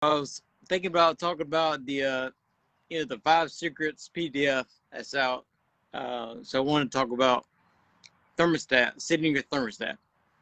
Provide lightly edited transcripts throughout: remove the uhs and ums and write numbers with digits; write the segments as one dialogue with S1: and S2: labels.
S1: I was thinking about talking about the Five Secrets PDF that's out. So I want to talk about thermostat, setting your thermostat.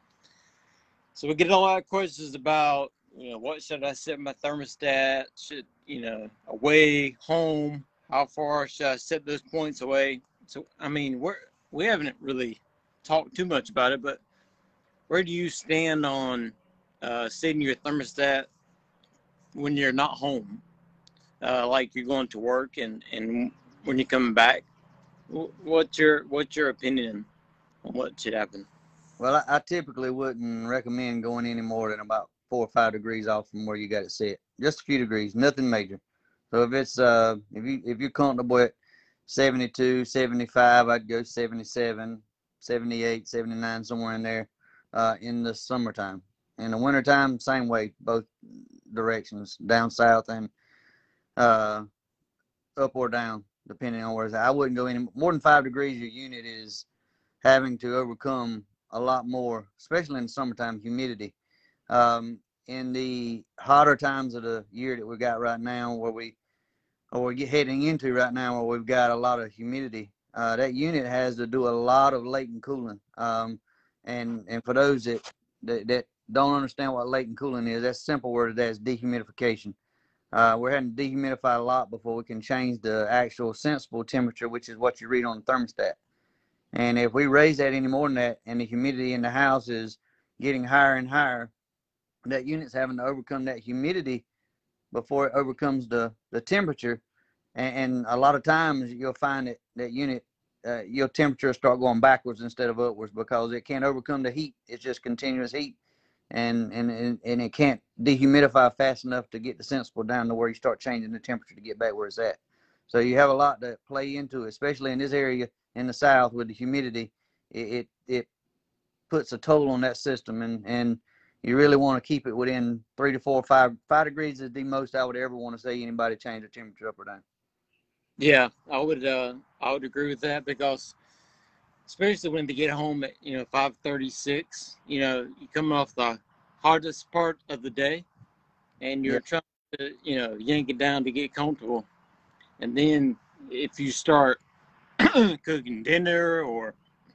S1: So we get a lot of questions about, what should I set my thermostat? Should, away, home, how far should I set those points away? So, I mean, we haven't really talked too much about it, but where do you stand on setting your thermostat when you're not home? Like you're going to work and when you're coming back, what's your opinion on what should happen?
S2: Well, I typically wouldn't recommend going any more than about 4 or 5 degrees off from where you got it set. Just a few degrees, nothing major. So if you're comfortable at 72, 75, I'd go 77, 78, 79, somewhere in there in the summertime. In the wintertime, same way, both directions, down south and uh, up or down, depending on where it's at. I wouldn't go any more than 5 degrees. Your unit is having to overcome a lot more, especially in the summertime, humidity. In the hotter times of the year that we got right now, or we're heading into right now, where we've got a lot of humidity, that unit has to do a lot of latent cooling. And for those that don't understand what latent cooling is, that's a simple word of that is dehumidification. We're having to dehumidify a lot before we can change the actual sensible temperature, which is what you read on the thermostat. And if we raise that any more than that, and the humidity in the house is getting higher and higher, that unit's having to overcome that humidity before it overcomes the temperature. And a lot of times you'll find that unit, your temperature will start going backwards instead of upwards because it can't overcome the heat. It's just continuous heat. And it can't dehumidify fast enough to get the sensible down to where you start changing the temperature to get back where it's at. So you have a lot to play into, especially in this area in the south with the humidity. It puts a toll on that system, and you really want to keep it within 3 to 4, 5 degrees is the most I would ever want to see anybody change the temperature up or down.
S1: Yeah, I would agree with that because especially when they get home at 5:36, you're coming off the hardest part of the day and
S2: Yeah,
S1: you're trying to yank it down to get comfortable, and then if you start cooking dinner or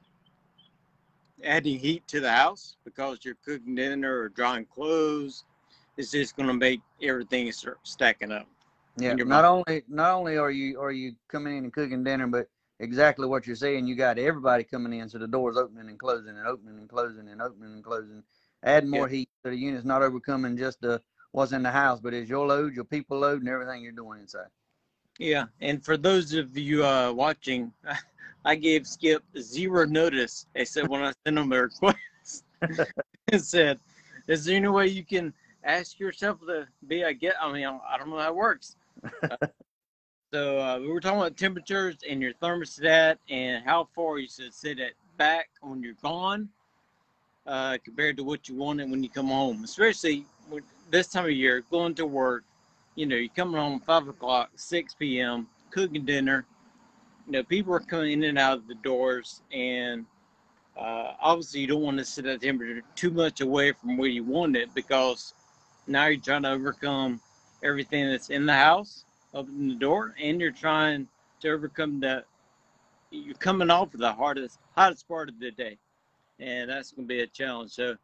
S1: adding heat to the house because you're cooking dinner or drying clothes, it's just going to make everything start stacking up
S2: yeah.
S1: in your
S2: Not
S1: body.
S2: only not only are you coming in and cooking dinner, but exactly what you're saying. You got everybody coming in, so the door's opening and closing and opening and closing and opening and closing, adding
S1: Yeah,
S2: more heat so the unit's not overcoming just what's in the house, but it's your load, your people load, and everything you're doing inside.
S1: yeah. And for those of you watching, I gave Skip zero notice. I said when I sent him a request, it said, "Is there any way you can ask yourself to be a get?" I mean, I don't know how it works. Uh, so we were talking about temperatures and your thermostat and how far you should set it back when you're gone compared to what you wanted when you come home, especially with this time of year, going to work. You're coming home 5 o'clock, 6 p.m., cooking dinner. People are coming in and out of the doors, and obviously you don't want to set that temperature too much away from where you want it because now you're trying to overcome everything that's in the house, open the door, and you're trying to overcome you're coming off of the hottest part of the day, and that's going to be a challenge. So,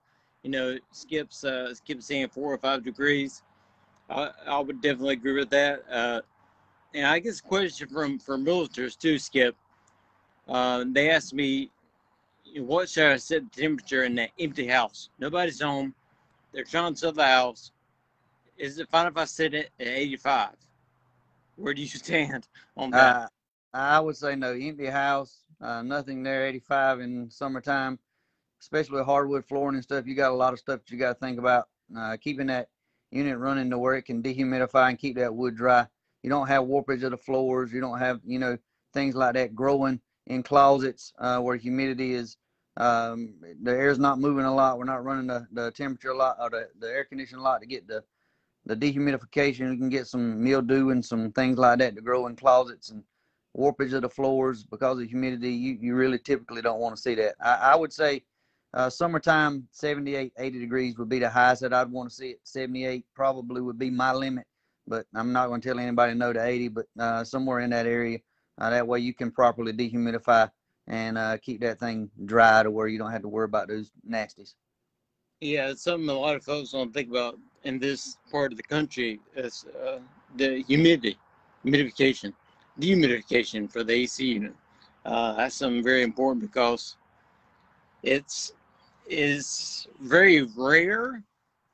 S1: Skip's saying 4 or 5 degrees. I would definitely agree with that. And I guess a question from realtors too, Skip. They asked me, what should I set the temperature in that empty house? Nobody's home. They're trying to sell the house. Is it fine if I set it at 85? Where do you stand on that?
S2: Uh, I would say no. Empty house, nothing there. 85 in summertime, especially with hardwood flooring and stuff. You got a lot of stuff that you got to think about. Keeping that unit running to where it can dehumidify and keep that wood dry. You don't have warpage of the floors. You don't have things like that growing in closets where humidity is. The air's not moving a lot. We're not running the temperature a lot or the air conditioning a lot to get the dehumidification. You can get some mildew and some things like that to grow in closets and warpage of the floors because of humidity. You really typically don't want to see that. I would say Summertime, 78, 80 degrees would be the highest that I'd want to see it. 78 probably would be my limit, but I'm not going to tell anybody no to 80, but somewhere in that area. That way you can properly dehumidify and keep that thing dry to where you don't have to worry about those nasties.
S1: Yeah, it's something a lot of folks don't think about in this part of the country is the humidification for the AC unit. That's something very important because it's is very rare,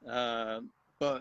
S1: but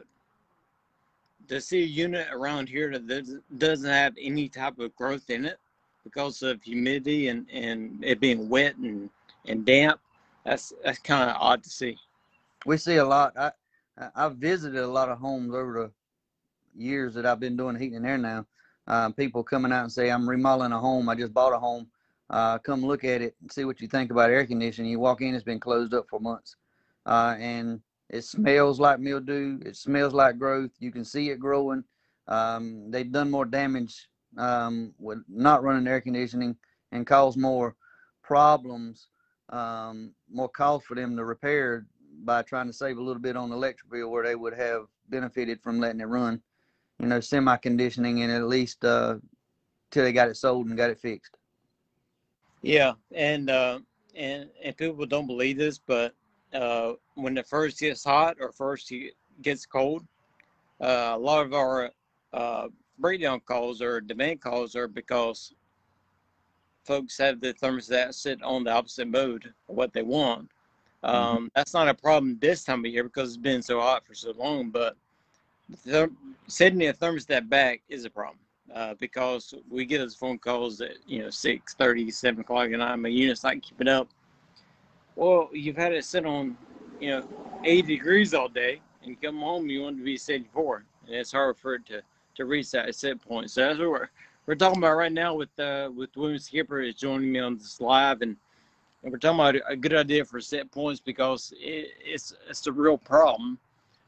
S1: to see a unit around here that doesn't have any type of growth in it because of humidity and it being wet and damp, that's kind of odd to see.
S2: We see a lot. I've visited a lot of homes over the years that I've been doing heating and air now. People coming out and say, I'm remodeling a home. I just bought a home. Come look at it and see what you think about air conditioning. You walk in, it's been closed up for months. And it smells like mildew. It smells like growth. You can see it growing. They've done more damage with not running air conditioning and caused more problems, more cost for them to repair by trying to save a little bit on the electric bill where they would have benefited from letting it run, semi-conditioning and at least till they got it sold and got it fixed.
S1: Yeah, and people don't believe this, but when it first gets hot or first gets cold, a lot of our breakdown calls or demand calls are because folks have the thermostat sit on the opposite mode of what they want. That's not a problem this time of year because it's been so hot for so long, but setting a thermostat back is a problem because we get those phone calls at 6:30, 7 o'clock at night. My unit's not keeping up. Well, you've had it sit on 80 degrees all day, and you come home, you want it to be 74, and it's hard for it to reach that set point. So that's what we're talking about right now with William Skipper is joining me on this live, and we're talking about a good idea for set points because it's a real problem.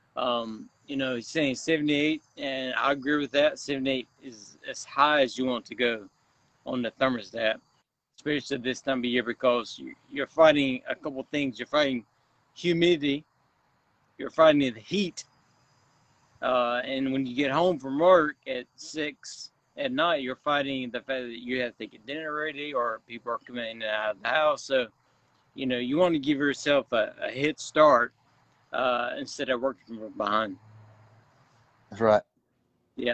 S1: He's saying 78, and I agree with that. 78 is as high as you want to go on the thermostat, especially this time of year because you're fighting a couple things. You're fighting humidity, you're fighting the heat, and when you get home from work at 6 at night, you're fighting the fact that you have to get dinner ready or people are coming in and out of the house. So, you want to give yourself a head start instead of working from behind.
S2: That's right.
S1: Yeah.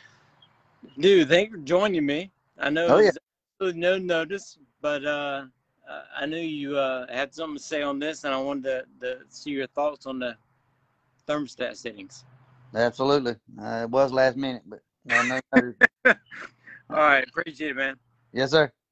S1: Dude, thanks for joining me. I know it's absolutely no notice, but I knew you had something to say on this, and I wanted to see your thoughts on the thermostat settings.
S2: Absolutely. It was last minute, but no notice.
S1: All right. Appreciate it, man.
S2: Yes, sir.